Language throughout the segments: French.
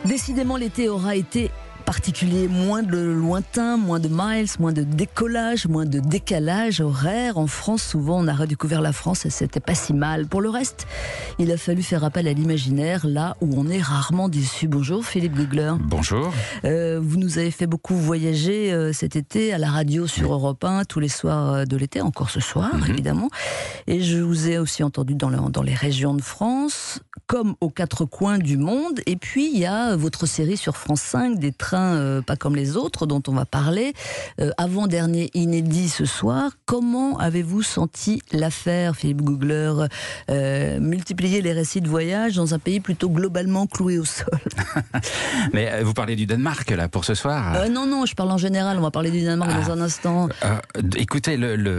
Décidément, l'été aura été particulier, moins de lointain, moins de miles, moins de décollage, moins de décalage horaire. En France, souvent, on a redécouvert la France et c'était pas si mal. Pour le reste, il a fallu faire appel à l'imaginaire, là où on est rarement déçu. Bonjour Philippe Googler. Bonjour. Vous nous avez fait beaucoup voyager cet été à la radio sur Europe 1, tous les soirs de l'été, encore ce soir, évidemment. Et je vous ai aussi entendu dans les régions de France, comme aux quatre coins du monde. Et puis, il y a votre série sur France 5, des trains pas comme les autres, dont on va parler. Avant-dernier inédit ce soir. Comment avez-vous senti l'affaire, Philippe Googler, multiplier les récits de voyage dans un pays plutôt globalement cloué au sol? Mais vous parlez du Danemark, là, pour ce soir? Non, je parle en général. On va parler du Danemark dans un instant. Écoutez,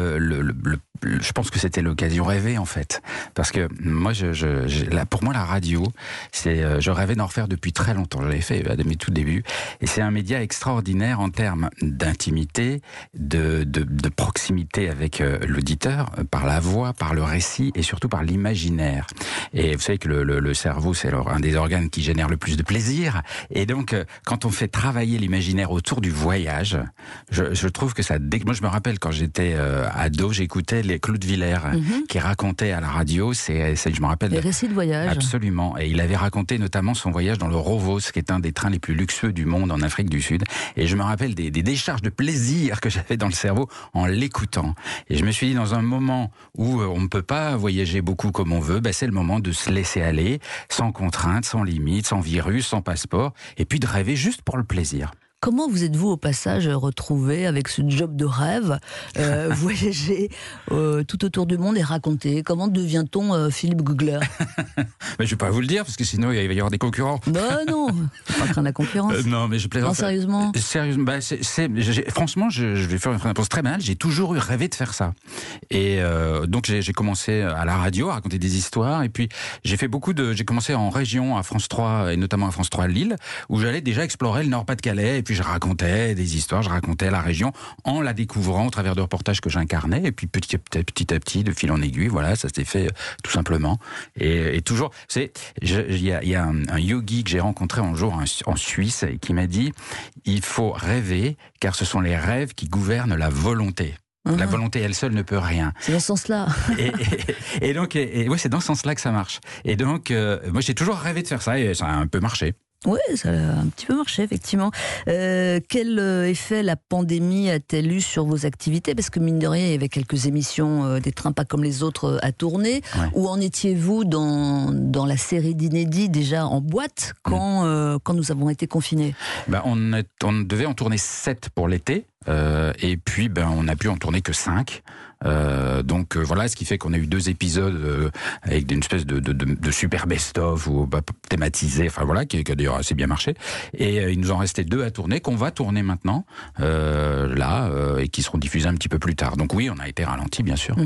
je pense que c'était l'occasion rêvée, en fait. Parce que moi, pour moi, la radio, je rêvais d'en refaire depuis très longtemps. Je l'avais fait à mes tout débuts. Et c'est un média extraordinaire en termes d'intimité, de proximité avec l'auditeur, par la voix, par le récit et surtout par l'imaginaire. Et vous savez que le cerveau, c'est un des organes qui génère le plus de plaisir. Et donc, quand on fait travailler l'imaginaire autour du voyage, je trouve que ça... Moi, je me rappelle quand j'étais ado, j'écoutais les Claude Villers qui racontait à la radio, je me rappelle... Les récits de voyage. Absolument. Et il avait raconté notamment son voyage dans le Rovos, qui est un des trains les plus luxueux du monde en Afrique du Sud. Et je me rappelle des décharges de plaisir que j'avais dans le cerveau en l'écoutant. Et je me suis dit, dans un moment où on ne peut pas voyager beaucoup comme on veut, c'est le moment de se laisser aller, sans contraintes, sans limites, sans virus, sans passeport, et puis de rêver juste pour le plaisir. Comment vous êtes-vous au passage retrouvé avec ce job de rêve, voyager tout autour du monde et raconter? Comment devient-on Philippe Googler? Mais je ne vais pas vous le dire, parce que sinon il va y avoir des concurrents. Non, faut pas craindre la concurrence. Non, mais je plaisante. Non, sérieusement. Sérieusement, franchement, je vais faire une réponse très banale. J'ai toujours eu rêvé de faire ça. Et donc j'ai commencé à la radio à raconter des histoires. Et puis j'ai commencé en région à France 3 et notamment à France 3 Lille, où j'allais déjà explorer le Nord-Pas-de-Calais. Et puis je racontais des histoires, je racontais la région en la découvrant au travers de reportages que j'incarnais. Et puis petit à petit, de fil en aiguille, voilà, ça s'est fait tout simplement. Et toujours, il y a un yogi que j'ai rencontré un jour en Suisse et qui m'a dit: il faut rêver, car ce sont les rêves qui gouvernent la volonté. La volonté, elle seule, ne peut rien. C'est dans ce sens-là. et donc, ouais, c'est dans ce sens-là que ça marche. Et donc, moi, j'ai toujours rêvé de faire ça et ça a un peu marché. Oui, ça a un petit peu marché, effectivement. Quel effet la pandémie a-t-elle eu sur vos activités? Parce que mine de rien, il y avait quelques émissions des trains pas comme les autres à tourner. Ouais. Où en étiez-vous dans la série d'inédits déjà en boîte quand nous avons été confinés? On devait en tourner 7 pour l'été. Et puis on n'a pu en tourner que 5. Donc voilà, ce qui fait qu'on a eu 2 épisodes avec une espèce de super best-of ou thématisé, enfin voilà, qui a d'ailleurs assez bien marché. Et il nous en restait 2 à tourner, qu'on va tourner maintenant et qui seront diffusés un petit peu plus tard. Donc oui, on a été ralenti, bien sûr.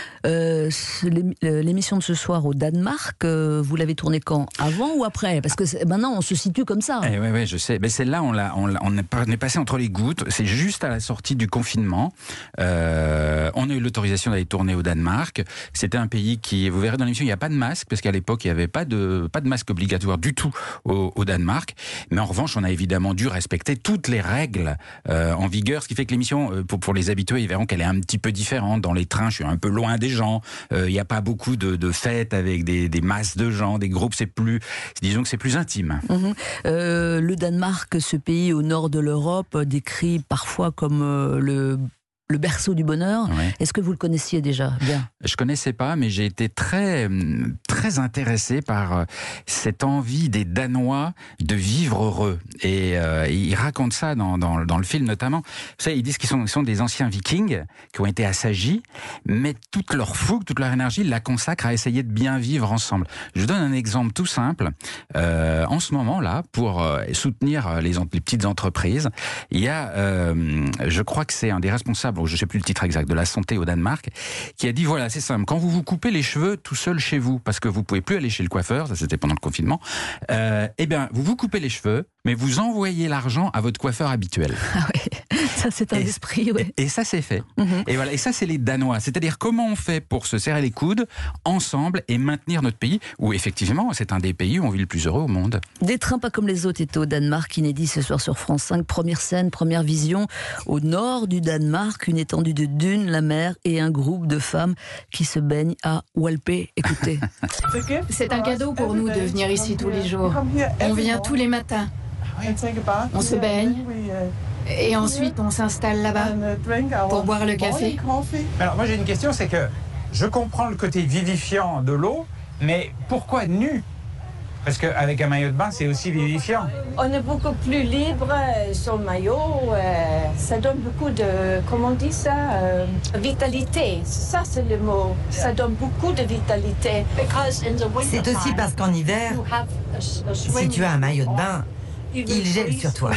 L'émission de ce soir au Danemark, vous l'avez tournée quand? Avant ou après? Parce que maintenant on se situe comme ça. Oui, je sais. Mais celle-là, on est passé entre les gouttes. C'est juste à la sortie du confinement. On a eu l'autorisation d'aller tourner au Danemark. C'était un pays qui, vous verrez dans l'émission, il n'y a pas de masque, parce qu'à l'époque, il n'y avait pas de masque obligatoire du tout au Danemark. Mais en revanche, on a évidemment dû respecter toutes les règles en vigueur, ce qui fait que l'émission, pour les habitués, ils verront qu'elle est un petit peu différente. Dans les trains, je suis un peu loin des gens. Il n'y a pas beaucoup de fêtes avec des masses de gens, des groupes. Disons que c'est plus intime. Le Danemark, ce pays au nord de l'Europe, décrit parfois comme le berceau du bonheur. Ouais. Est-ce que vous le connaissiez déjà bien? Je connaissais pas, mais j'ai été très intéressé par cette envie des Danois de vivre heureux. Et ils racontent ça dans le film notamment. Vous savez, ils disent qu'ils sont des anciens vikings qui ont été assagis, mais toute leur fougue, toute leur énergie, ils la consacrent à essayer de bien vivre ensemble. Je vous donne un exemple tout simple. En ce moment là, pour soutenir les petites entreprises, il y a, je crois que c'est un des responsables, je ne sais plus le titre exact, de la santé au Danemark, qui a dit voilà, c'est simple, quand vous vous coupez les cheveux tout seul chez vous, parce que vous ne pouvez plus aller chez le coiffeur, ça c'était pendant le confinement, vous vous coupez les cheveux, mais vous envoyez l'argent à votre coiffeur habituel. Ah oui, Ça, c'est un esprit, oui. Et ça, c'est fait. Et voilà, et ça, c'est les Danois. C'est-à-dire comment on fait pour se serrer les coudes ensemble et maintenir notre pays, où effectivement, c'est un des pays où on vit le plus heureux au monde. Des trains pas comme les autres étaient au Danemark, inédit ce soir sur France 5. Première scène, première vision. Au nord du Danemark, une étendue de dunes, la mer et un groupe de femmes qui se baignent à Walpé. Écoutez. C'est un cadeau pour nous de venir ici tous les jours. On vient tous les matins. On se baigne. Et ensuite, on s'installe là-bas pour boire le café. Alors moi j'ai une question, c'est que je comprends le côté vivifiant de l'eau, mais pourquoi nu? Parce qu'avec un maillot de bain, c'est aussi vivifiant. On est beaucoup plus libre sur le maillot. Ça donne beaucoup de, comment on dit ça, vitalité. Ça, c'est le mot. Ça donne beaucoup de vitalité. C'est aussi parce qu'en hiver, si tu as un maillot de bain, il gèle sur toi.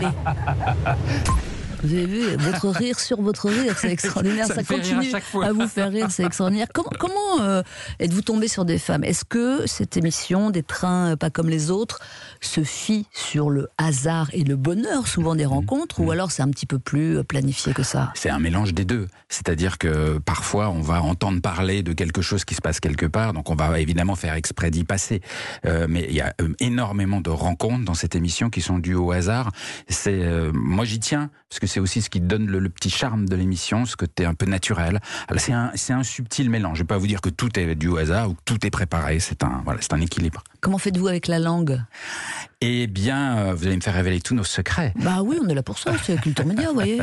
Vous avez vu, votre rire sur votre rire, c'est extraordinaire. Ça continue à vous faire rire, c'est extraordinaire. Comment êtes-vous tombé sur des femmes? Est-ce que cette émission, des trains pas comme les autres, se fie sur le hasard et le bonheur, souvent des rencontres, ou alors c'est un petit peu plus planifié que ça? C'est un mélange des deux. C'est-à-dire que parfois, on va entendre parler de quelque chose qui se passe quelque part, donc on va évidemment faire exprès d'y passer. Mais il y a énormément de rencontres dans cette émission qui sont dues au hasard. Moi, j'y tiens, parce que c'est aussi ce qui donne le petit charme de l'émission, ce côté un peu naturel. Alors, c'est un subtil mélange. Je ne vais pas vous dire que tout est dû au hasard ou que tout est préparé. C'est un équilibre. Comment faites-vous avec la langue? Eh bien, vous allez me faire révéler tous nos secrets. Bah oui, on est là pour ça, c'est Culture Média, vous voyez.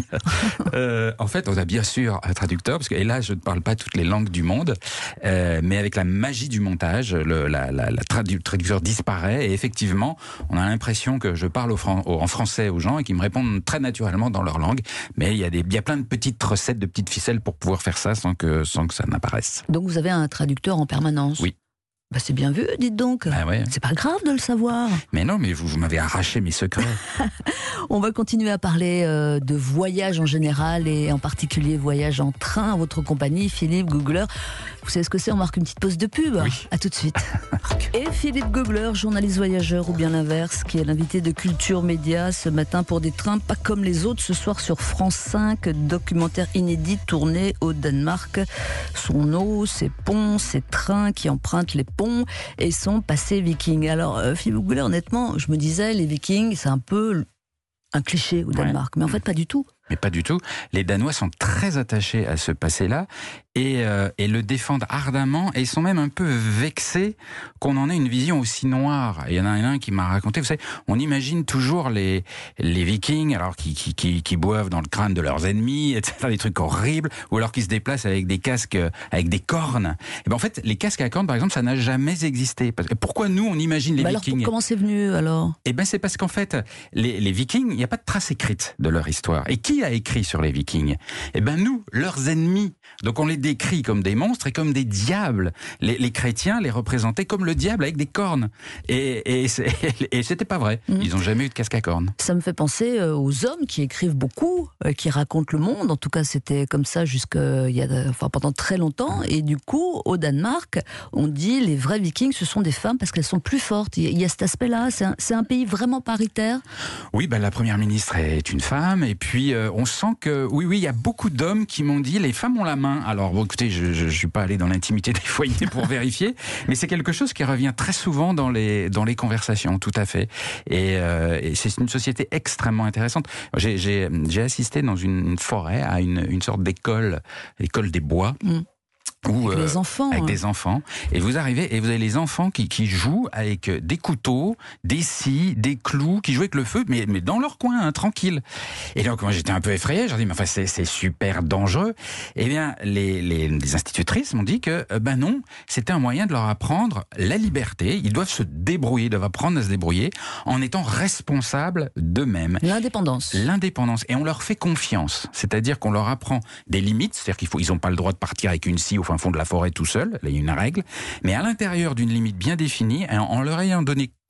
En fait, on a bien sûr un traducteur, parce que et là, je ne parle pas toutes les langues du monde, mais avec la magie du montage, le traducteur disparaît, et effectivement, on a l'impression que je parle en français aux gens et qu'ils me répondent très naturellement dans leur langue, mais il y a plein de petites recettes, de petites ficelles pour pouvoir faire ça sans que ça n'apparaisse. Donc vous avez un traducteur en permanence? Oui. Bah c'est bien vu, dites donc. Ah ouais. C'est pas grave de le savoir. Mais non, mais vous m'avez arraché mes secrets. On va continuer à parler de voyage en général et en particulier voyage en train à votre compagnie, Philippe Googler. Vous savez ce que c'est? On marque une petite pause de pub. Oui. À tout de suite. Et Philippe Googler, journaliste voyageur ou bien l'inverse, qui est l'invité de Culture Média ce matin pour des trains pas comme les autres. Ce soir sur France 5, documentaire inédit tourné au Danemark. Son eau, ses ponts, ses trains qui empruntent les ponts et son passé viking. Alors, Philippe Googler, honnêtement, je me disais, les vikings, c'est un peu un cliché au Danemark. Mais en fait, pas du tout. Mais pas du tout. Les Danois sont très attachés à ce passé-là et le défendent ardemment, et ils sont même un peu vexés qu'on en ait une vision aussi noire. Il y en a un qui m'a raconté, vous savez, on imagine toujours les Vikings alors qui boivent dans le crâne de leurs ennemis, etc., des trucs horribles, ou alors qui se déplacent avec des casques avec des cornes. Et ben en fait, les casques à cornes, par exemple, ça n'a jamais existé. Pourquoi nous on imagine les Vikings? Alors comment c'est venu alors? Eh ben c'est parce qu'en fait, les Vikings, il n'y a pas de trace écrite de leur histoire. Et qui a écrit sur les Vikings? Eh ben nous, leurs ennemis. Donc on les décrit comme des monstres et comme des diables. Les chrétiens les représentaient comme le diable avec des cornes. Et c'était pas vrai. Ils n'ont jamais eu de casque à cornes. Ça me fait penser aux hommes qui écrivent beaucoup, qui racontent le monde. En tout cas, c'était comme ça pendant très longtemps. Et du coup, au Danemark, on dit les vrais Vikings, ce sont des femmes parce qu'elles sont plus fortes. Il y a cet aspect-là. C'est un pays vraiment paritaire. Oui, la première ministre est une femme. Et puis, on sent que, oui, il y a beaucoup d'hommes qui m'ont dit les femmes ont la main. Alors, bon, écoutez, je ne suis pas allé dans l'intimité des foyers pour vérifier, mais c'est quelque chose qui revient très souvent dans les conversations, tout à fait. Et c'est une société extrêmement intéressante. J'ai assisté dans une forêt à une sorte l'école des bois. Avec les enfants. Avec des enfants. Et vous arrivez et vous avez les enfants qui jouent avec des couteaux, des scies, des clous, qui jouent avec le feu, mais dans leur coin, tranquille. Et donc moi j'étais un peu effrayé, je leur dis mais enfin c'est super dangereux. Eh bien les institutrices m'ont dit que non, c'était un moyen de leur apprendre la liberté. Ils doivent se débrouiller, doivent apprendre à se débrouiller en étant responsables d'eux-mêmes. L'indépendance. Et on leur fait confiance. C'est-à-dire qu'on leur apprend des limites, c'est-à-dire qu'ils n'ont pas le droit de partir avec une scie au fin fond de la forêt tout seul, là il y a une règle, mais à l'intérieur d'une limite bien définie, en leur ayant donné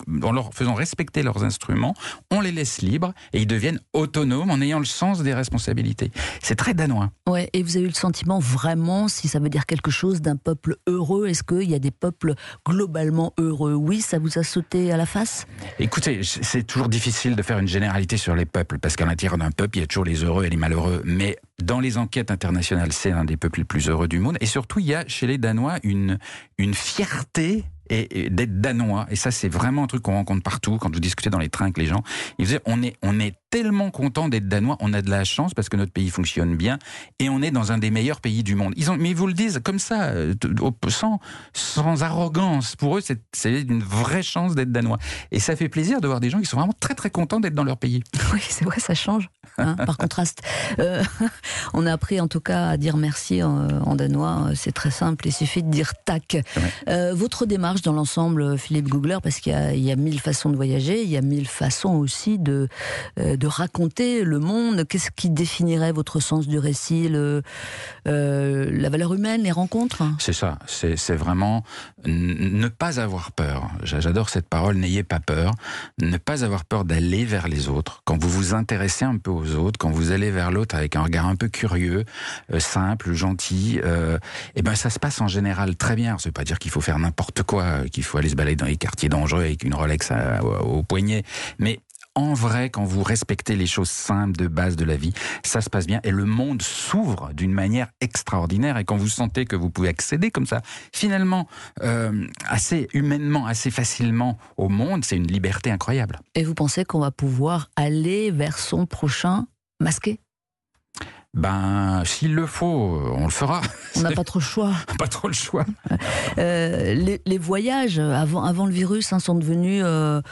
en leur faisant respecter leurs instruments, on les laisse libres et ils deviennent autonomes en ayant le sens des responsabilités. C'est très danois. Ouais, et vous avez eu le sentiment vraiment, si ça veut dire quelque chose, d'un peuple heureux? Est-ce qu'il y a des peuples globalement heureux? Oui, ça vous a sauté à la face? Écoutez, c'est toujours difficile de faire une généralité sur les peuples, parce qu'à l'intérieur d'un peuple, il y a toujours les heureux et les malheureux. Mais dans les enquêtes internationales, c'est un des peuples les plus heureux du monde. Et surtout, il y a chez les Danois une fierté et d'être danois. Et ça, c'est vraiment un truc qu'on rencontre partout. Quand vous discutez dans les trains avec les gens, ils disaient, on est tellement content d'être danois, on a de la chance parce que notre pays fonctionne bien et on est dans un des meilleurs pays du monde. Mais ils vous le disent comme ça, sans arrogance. Pour eux, c'est une vraie chance d'être danois. Et ça fait plaisir de voir des gens qui sont vraiment très très contents d'être dans leur pays. Oui, c'est vrai, ça change, par contraste. On a appris en tout cas à dire merci en danois, c'est très simple, il suffit de dire tac. Ouais. Votre démarche dans l'ensemble, Philippe Googler, parce qu'il y a 1000 façons de voyager, il y a 1000 façons aussi de raconter le monde. Qu'est-ce qui définirait votre sens du récit, la valeur humaine, les rencontres? C'est ça, c'est vraiment ne pas avoir peur. J'adore cette parole, n'ayez pas peur. Ne pas avoir peur d'aller vers les autres. Quand vous vous intéressez un peu aux autres, quand vous allez vers l'autre avec un regard un peu curieux, simple, gentil, et ben ça se passe en général très bien. Ça veut pas dire qu'il faut faire n'importe quoi, qu'il faut aller se balader dans les quartiers dangereux avec une Rolex au poignet, mais en vrai, quand vous respectez les choses simples de base de la vie, ça se passe bien et le monde s'ouvre d'une manière extraordinaire. Et quand vous sentez que vous pouvez accéder comme ça, finalement, assez humainement, assez facilement au monde, c'est une liberté incroyable. Et vous pensez qu'on va pouvoir aller vers son prochain masqué? Ben, s'il le faut, on le fera. On n'a pas trop le choix. Pas trop le choix. Les voyages, avant le virus, sont devenus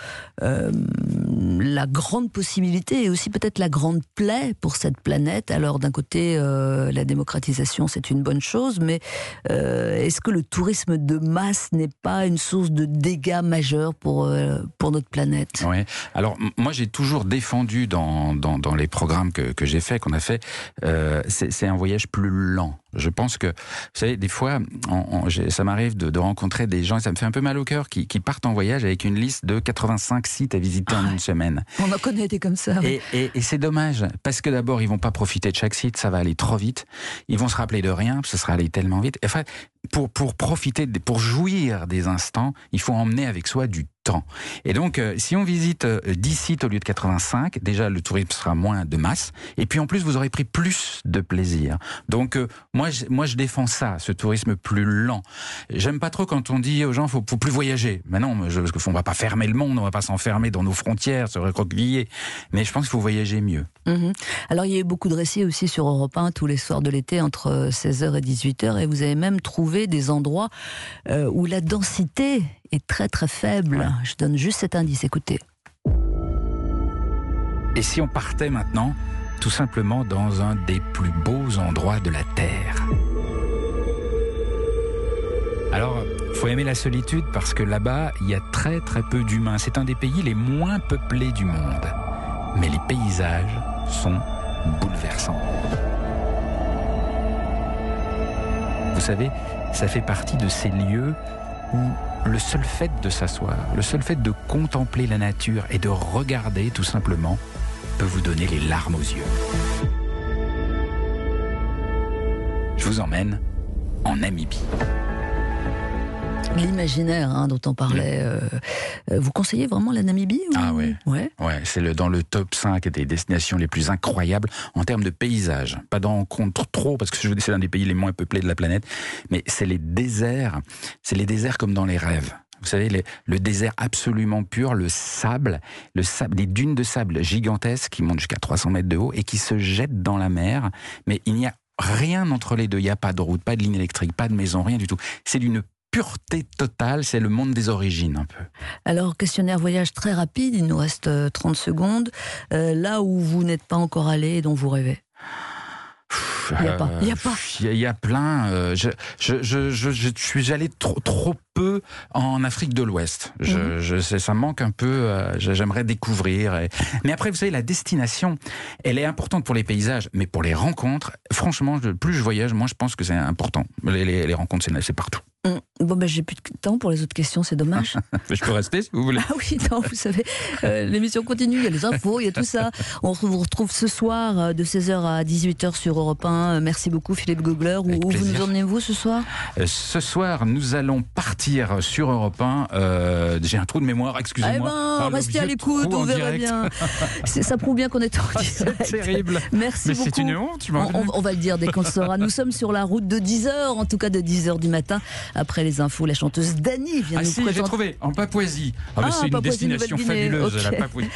la grande possibilité et aussi peut-être la grande plaie pour cette planète. Alors d'un côté, la démocratisation, c'est une bonne chose, mais est-ce que le tourisme de masse n'est pas une source de dégâts majeurs pour notre planète? Oui. Alors moi, j'ai toujours défendu dans les programmes que j'ai fait, qu'on a fait, c'est un voyage plus lent. Je pense que, vous savez, des fois, ça m'arrive de rencontrer des gens, et ça me fait un peu mal au cœur, qui partent en voyage avec une liste de 85 sites à visiter en une semaine. On en connaît des comme ça. Oui. Et c'est dommage, parce que d'abord, ils vont pas profiter de chaque site, ça va aller trop vite. Ils vont se rappeler de rien, parce que ça sera allé tellement vite. Enfin, pour profiter, pour jouir des instants, il faut emmener avec soi du temps. Et donc, si on visite 10 sites au lieu de 85, déjà le tourisme sera moins de masse, et puis en plus vous aurez pris plus de plaisir. Donc moi je défends ça, ce tourisme plus lent. J'aime pas trop quand on dit aux gens faut plus voyager. Mais non, parce qu'on va pas fermer le monde, on va pas s'enfermer dans nos frontières, se recroqueviller. Mais je pense qu'il faut voyager mieux. Mmh. Alors il y a eu beaucoup de récits aussi sur Europe 1 tous les soirs de l'été entre 16h et 18h, et vous avez même trouvé des endroits où la densité est très très faible. Ouais. Je donne juste cet indice, écoutez. Et si on partait maintenant, tout simplement dans un des plus beaux endroits de la Terre? Alors, il faut aimer la solitude parce que là-bas, il y a très très peu d'humains. C'est un des pays les moins peuplés du monde. Mais les paysages sont bouleversants. Vous savez, ça fait partie de ces lieux où le seul fait de s'asseoir, le seul fait de contempler la nature et de regarder tout simplement peut vous donner les larmes aux yeux. Je vous emmène en Namibie. L'imaginaire dont on parlait, vous conseillez vraiment la Namibie ou... Ah oui, ouais, c'est dans le top 5 des destinations les plus incroyables en termes de paysage. Pas d'en compte trop, parce que c'est l'un des pays les moins peuplés de la planète, mais c'est les déserts comme dans les rêves. Vous savez, le désert absolument pur, le sable, des dunes de sable gigantesques qui montent jusqu'à 300 mètres de haut et qui se jettent dans la mer, mais il n'y a rien entre les deux. Il n'y a pas de route, pas de ligne électrique, pas de maison, rien du tout. C'est d'une pureté totale, c'est le monde des origines un peu. Alors, questionnaire voyage très rapide, il nous reste 30 secondes. Là où vous n'êtes pas encore allé et dont vous rêvez? Il y a plein. Je suis allé trop peu en Afrique de l'Ouest. Ça manque un peu. J'aimerais découvrir. Mais après, vous savez, la destination, elle est importante pour les paysages, mais pour les rencontres, franchement, plus je voyage, moins je pense que c'est important. Les rencontres, c'est partout. Bon, ben, j'ai plus de temps pour les autres questions, c'est dommage. Je peux rester si vous voulez. Ah oui, non, vous savez, l'émission continue, il y a les infos, il y a tout ça. On vous retrouve ce soir de 16h à 18h sur Europe 1. Merci beaucoup Philippe Googler. Où vous nous emmenez-vous ce soir ? Ce soir, nous allons partir sur Europe 1. J'ai un trou de mémoire, excusez-moi. Restez à l'écoute, on verra bien. Ça prouve bien qu'on est en direct. C'est terrible. Merci Mais beaucoup. c'est une honte, tu m'as on va le dire dès qu'on le saura. Nous sommes sur la route de 10h, en tout cas de 10h du matin. Après les infos, la chanteuse Dany vient nous présenter. J'ai trouvé, en Papouasie. C'est une Papouasie, destination Nouvelle-Guinée. fabuleuse, Okay. la Papouasie.